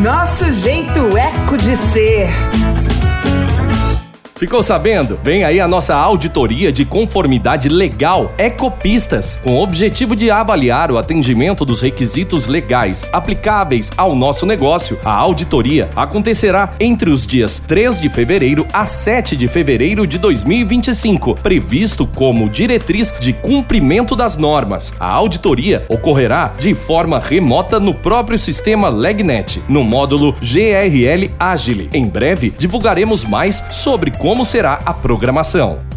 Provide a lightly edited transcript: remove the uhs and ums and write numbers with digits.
Nosso jeito eco de ser. Ficou sabendo? Vem aí a nossa auditoria de conformidade legal Ecopistas, com o objetivo de avaliar o atendimento dos requisitos legais aplicáveis ao nosso negócio. A auditoria acontecerá entre os dias 3 de fevereiro a 7 de fevereiro de 2025, previsto como diretriz de cumprimento das normas. A auditoria ocorrerá de forma remota no próprio sistema LegNet, no módulo GRL Agile. Em breve, divulgaremos mais sobre como será a programação.